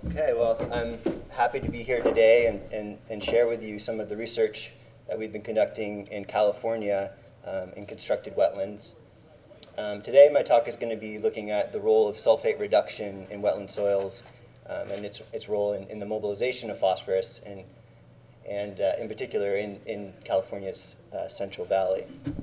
Okay, well, I'm happy to be here today and share with you some of the research that we've been conducting in California in constructed wetlands. Today, my talk is going to be looking at the role of sulfate reduction in wetland soils and its role in the mobilization of phosphorus, and in particular in California's Central Valley.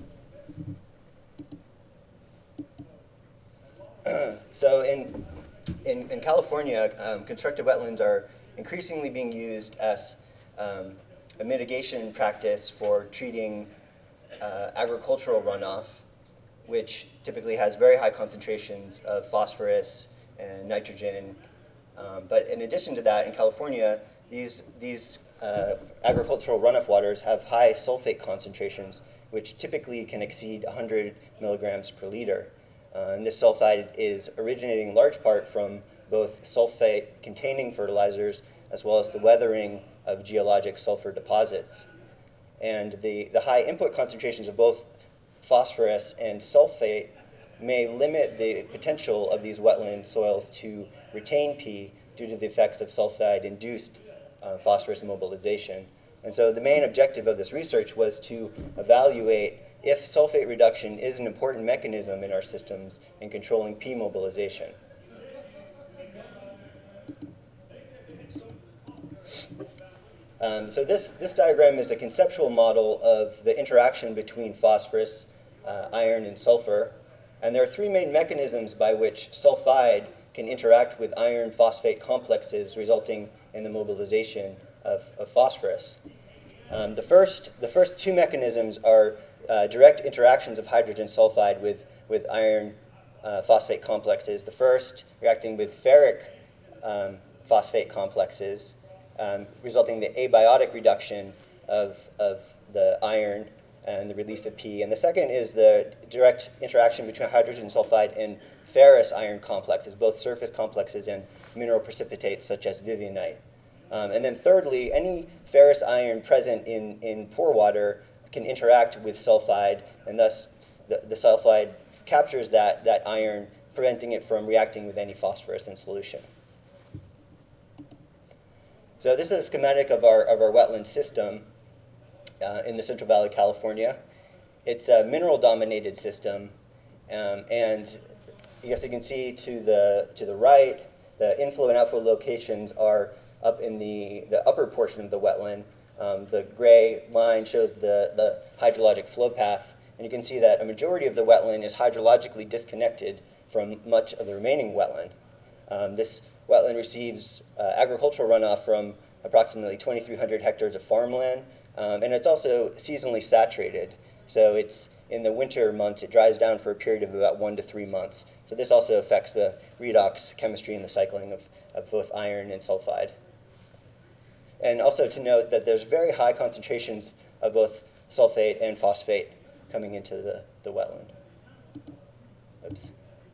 So in California, constructed wetlands are increasingly being used as a mitigation practice for treating agricultural runoff, which typically has very high concentrations of phosphorus and nitrogen. But in addition to that, in California, these agricultural runoff waters have high sulfate concentrations, which typically can exceed 100 milligrams per liter. And this sulfide is originating in large part from both sulfate-containing fertilizers as well as the weathering of geologic sulfur deposits. And the high input concentrations of both phosphorus and sulfate may limit the potential of these wetland soils to retain P due to the effects of sulfide-induced phosphorus mobilization. And so the main objective of this research was to evaluate if sulfate reduction is an important mechanism in our systems in controlling P mobilization. So this diagram is a conceptual model of the interaction between phosphorus, iron, and sulfur. And there are three main mechanisms by which sulfide can interact with iron phosphate complexes, resulting in the mobilization of phosphorus. The first two mechanisms are direct interactions of hydrogen sulfide with iron phosphate complexes. The first reacting with ferric phosphate complexes, resulting in the abiotic reduction of the iron and the release of P. And the second is the direct interaction between hydrogen sulfide and ferrous iron complexes, both surface complexes and mineral precipitates such as vivianite. And then thirdly, any ferrous iron present in pore water can interact with sulfide, and thus the sulfide captures that iron, preventing it from reacting with any phosphorus in solution. So this is a schematic of our wetland system in the Central Valley, California. It's a mineral-dominated system, and I guess you can see to the right, the inflow and outflow locations are up in the upper portion of the wetland. The gray line shows the hydrologic flow path, and you can see that a majority of the wetland is hydrologically disconnected from much of the remaining wetland. This wetland receives agricultural runoff from approximately 2,300 hectares of farmland, and it's also seasonally saturated. So it's in the winter months, it dries down for a period of about 1 to 3 months. So this also affects the redox chemistry and the cycling of both iron and sulfide. And also to note that there's very high concentrations of both sulfate and phosphate coming into the wetland. Oops.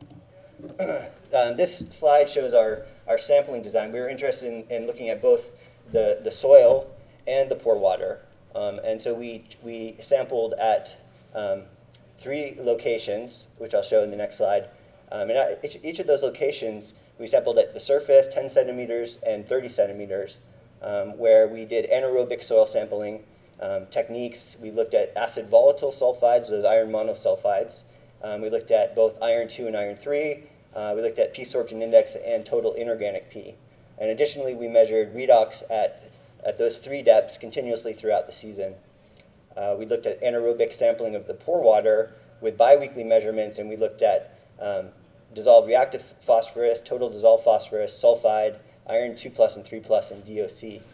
This slide shows our sampling design. We were interested in looking at both the soil and the pore water. And so we sampled at 3 locations, which I'll show in the next slide. And at each of those locations, we sampled at the surface, 10 centimeters and 30 centimeters, where we did anaerobic soil sampling techniques. We looked at acid volatile sulfides, those iron monosulfides. We looked at both iron 2 and iron 3. We looked at P sorption index and total inorganic P. And additionally, we measured redox at those 3 depths continuously throughout the season. We looked at anaerobic sampling of the pore water with biweekly measurements, and we looked at dissolved reactive phosphorus, total dissolved phosphorus, sulfide, iron 2 plus and 3 plus, and DOC.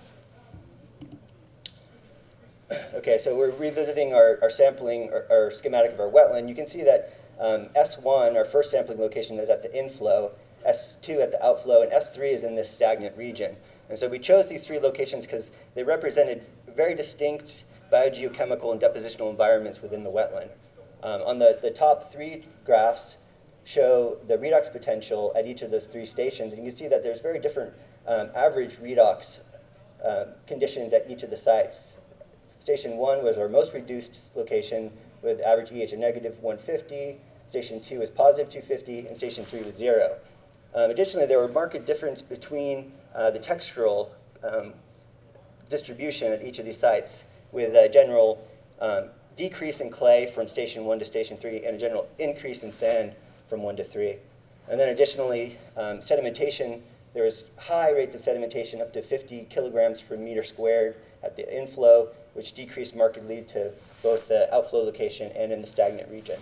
Okay, so we're revisiting our sampling, our schematic of our wetland. You can see that S1, our first sampling location, is at the inflow, S2 at the outflow, and S3 is in this stagnant region. And so we chose these 3 locations because they represented very distinct biogeochemical and depositional environments within the wetland. On the top 3 graphs show the redox potential at each of those 3 stations, and you can see that there's very different average redox conditions at each of the sites. Station 1 was our most reduced location with average EH of negative 150. Station 2 is positive 250, and Station 3 was 0. Additionally, there were marked difference between the textural distribution at each of these sites, with a general decrease in clay from station 1 to station 3 and a general increase in sand from 1 to 3. And then additionally, sedimentation, there was high rates of sedimentation up to 50 kilograms per meter squared at the inflow, which decreased markedly to both the outflow location and in the stagnant region.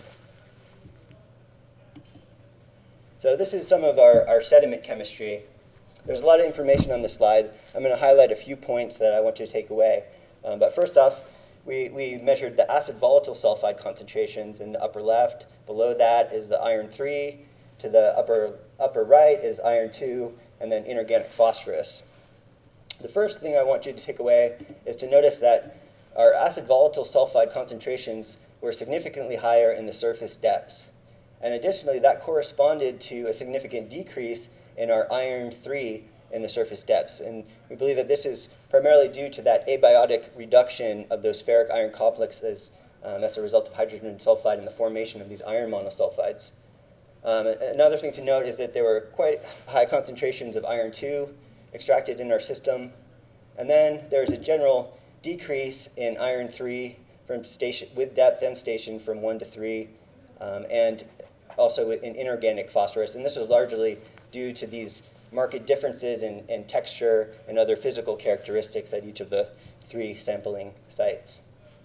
So this is some of our sediment chemistry. There's a lot of information on this slide. I'm going to highlight a few points that I want you to take away. But first off, we measured the acid volatile sulfide concentrations in the upper left. Below that is the iron 3. To the upper right is iron 2, and then inorganic phosphorus. The first thing I want you to take away is to notice that our acid volatile sulfide concentrations were significantly higher in the surface depths. And additionally, that corresponded to a significant decrease in our iron 3 in the surface depths. And we believe that this is primarily due to that abiotic reduction of those ferric iron complexes as a result of hydrogen sulfide and the formation of these iron monosulfides. Another thing to note is that there were quite high concentrations of iron 2 extracted in our system. And then there's a general decrease in iron 3 from station, with depth and station from 1 to 3, and also in inorganic phosphorus. And this was largely due to these marked differences in texture and other physical characteristics at each of the 3 sampling sites.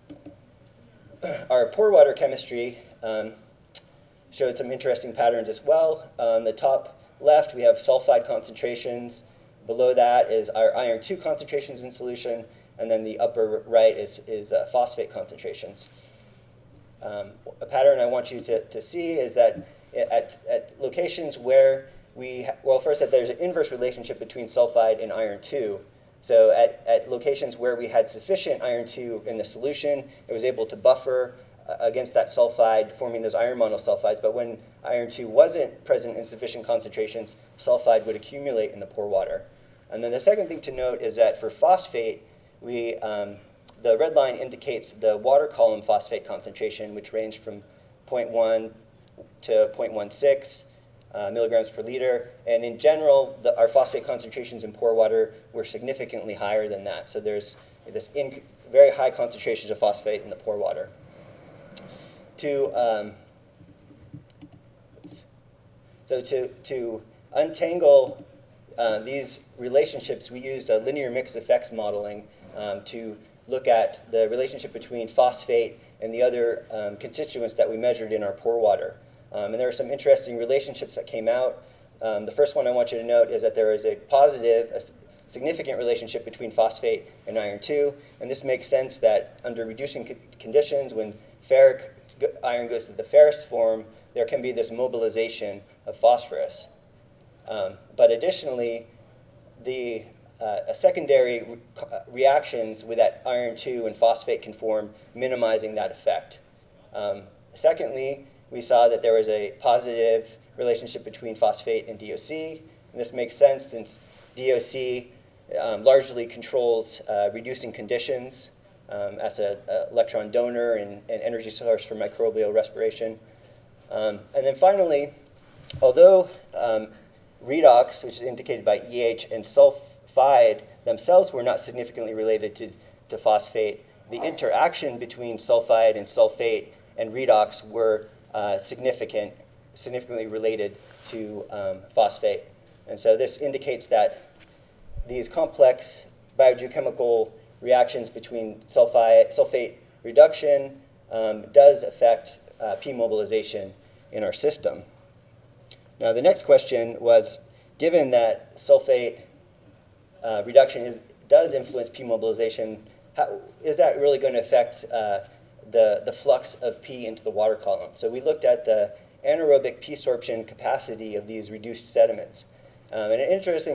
Our pore water chemistry showed some interesting patterns as well. On the top left, we have sulfide concentrations. Below that is our iron 2 concentrations in solution, and then the upper right is phosphate concentrations. A pattern I want you to see is that at locations where first that there's an inverse relationship between sulfide and iron 2. So at locations where we had sufficient iron 2 in the solution, it was able to buffer against that sulfide, forming those iron monosulfides. But when iron 2 wasn't present in sufficient concentrations, sulfide would accumulate in the pore water. And then the second thing to note is that for phosphate, the red line indicates the water column phosphate concentration, which ranged from 0.1 to 0.16 milligrams per liter. And in general, our phosphate concentrations in pore water were significantly higher than that. So there's this very high concentrations of phosphate in the pore water. To untangle these relationships, we used a linear mixed effects modeling to look at the relationship between phosphate and the other constituents that we measured in our pore water. And there are some interesting relationships that came out. The first one I want you to note is that there is a significant relationship between phosphate and iron 2. And this makes sense that under reducing conditions, when ferric iron goes to the ferrous form, there can be this mobilization of phosphorus. But additionally, secondary reactions with that iron 2 and phosphate can form, minimizing that effect. Secondly, we saw that there was a positive relationship between phosphate and DOC. And this makes sense since DOC largely controls reducing conditions as an electron donor and energy source for microbial respiration. And then finally, although redox, which is indicated by EH, and sulfide themselves were not significantly related to phosphate, the interaction between sulfide and sulfate and redox were significantly related to phosphate. And so this indicates that these complex biogeochemical reactions between sulfate reduction does affect P mobilization in our system. Now the next question was, given that sulfate reduction does influence P mobilization, is that really going to affect the flux of P into the water column? So we looked at the anaerobic P sorption capacity of these reduced sediments. And an interesting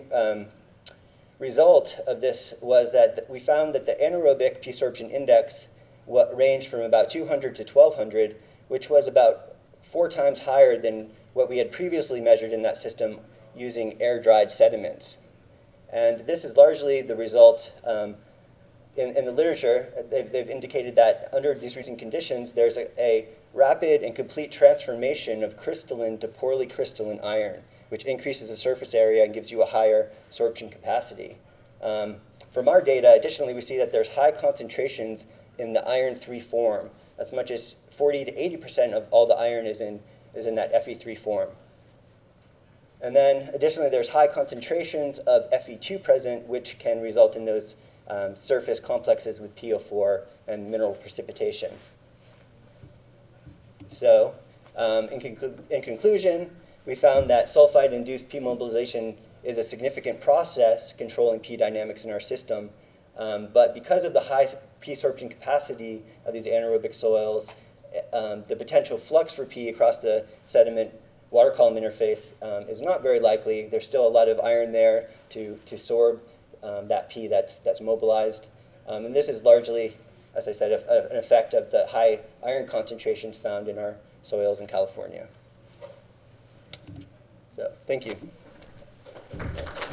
result of this was that we found that the anaerobic P sorption index ranged from about 200 to 1200, which was about 4 times higher than what we had previously measured in that system using air-dried sediments. And this is largely the result, in the literature, they've indicated that under these recent conditions, there's a rapid and complete transformation of crystalline to poorly crystalline iron. which increases the surface area and gives you a higher sorption capacity. From our data, additionally, we see that there's high concentrations in the iron 3 form. As much as 40 to 80% of all the iron is in that Fe3 form. And then additionally, there's high concentrations of Fe2 present, which can result in those surface complexes with PO4 and mineral precipitation. So in conclusion, we found that sulfide-induced P mobilization is a significant process controlling P dynamics in our system. But because of the high P sorption capacity of these anaerobic soils, the potential flux for P across the sediment water column interface is not very likely. There's still a lot of iron there to sorb that P that's mobilized. And this is largely, as I said, an effect of the high iron concentrations found in our soils in California. So, thank you. Sorry,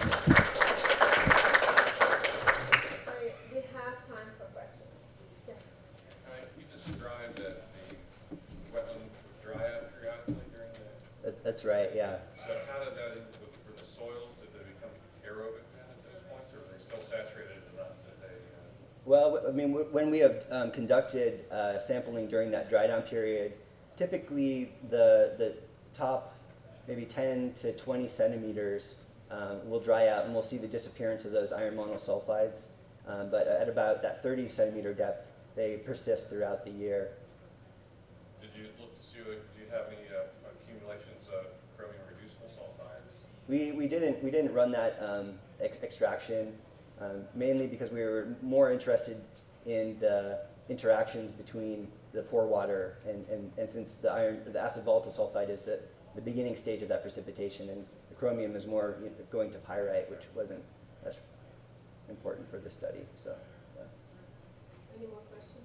we have time for questions. Yes. You described that the wetland would dry out periodically during the... That's right, yeah. So how did that, for the soils, did they become aerobic then at those points, or were they still saturated enough that they... Well, I mean, when we have conducted sampling during that dry down period, typically the top maybe 10 to 20 centimeters will dry out, and we'll see the disappearance of those iron monosulfides. But at about that 30 centimeter depth, they persist throughout the year. Did you look to see, do you have any accumulations of chromium reducible sulfides? We didn't run that extraction, mainly because we were more interested in the interactions between the pore water and since the acid volatile sulfide is the beginning stage of that precipitation, and the chromium is more going to pyrite, which wasn't as important for the study. So, yeah. Any more questions?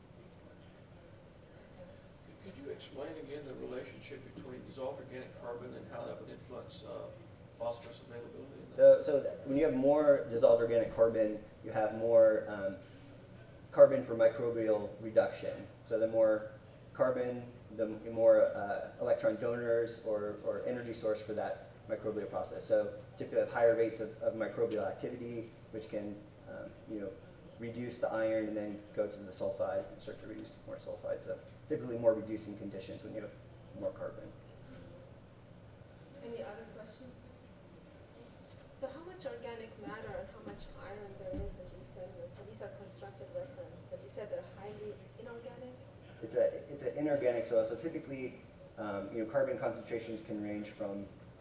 Could you explain again the relationship between dissolved organic carbon and how that would influence phosphorus availability? So when you have more dissolved organic carbon, you have more carbon for microbial reduction. So the more carbon, the more electron donors or energy source for that microbial process. So typically have higher rates of microbial activity, which can reduce the iron and then go to the sulfide and start to reduce more sulfide. So typically more reducing conditions when you have more carbon. Any other questions? So how much organic matter and how much iron there is in these sediments? So these are constructed wetlands, but you said they're highly inorganic? It's an inorganic soil, so typically carbon concentrations can range from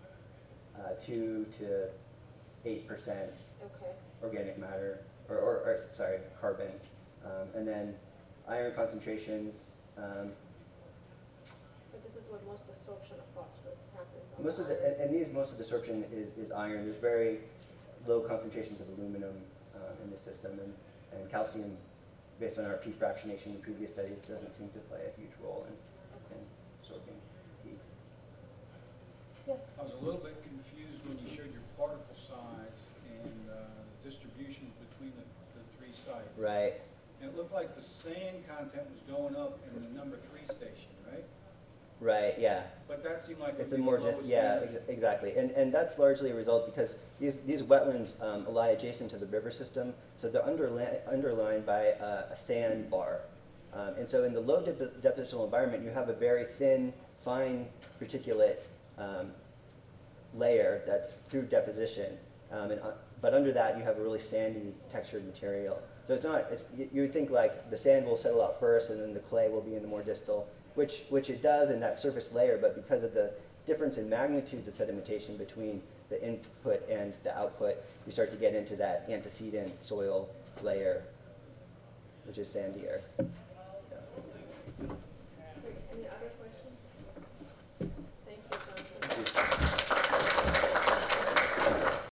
2 to 8% organic matter, or sorry, carbon, and then iron concentrations. But this is where most absorption of phosphorus happens. Most of the absorption is iron. There's very low concentrations of aluminum in the system, and calcium, based on our P fractionation in previous studies, doesn't seem to play a huge role in absorbing heat. Yes. I was a little bit confused when you showed your particle size and distributions between the three sites. Right. And it looked like the sand content was going up in the number 3 station, right? Right, yeah. But that seemed like It's a more exactly, and that's largely a result because these wetlands lie adjacent to the river system, so they're underlined by a sand bar, and so in the low depositional environment, you have a very thin, fine particulate layer that's through deposition, but under that you have a really sandy textured material. So it's not. You would think like the sand will settle out first, and then the clay will be in the more distal. Which it does in that surface layer, but because of the difference in magnitudes of sedimentation between the input and the output, you start to get into that antecedent soil layer, which is sandier.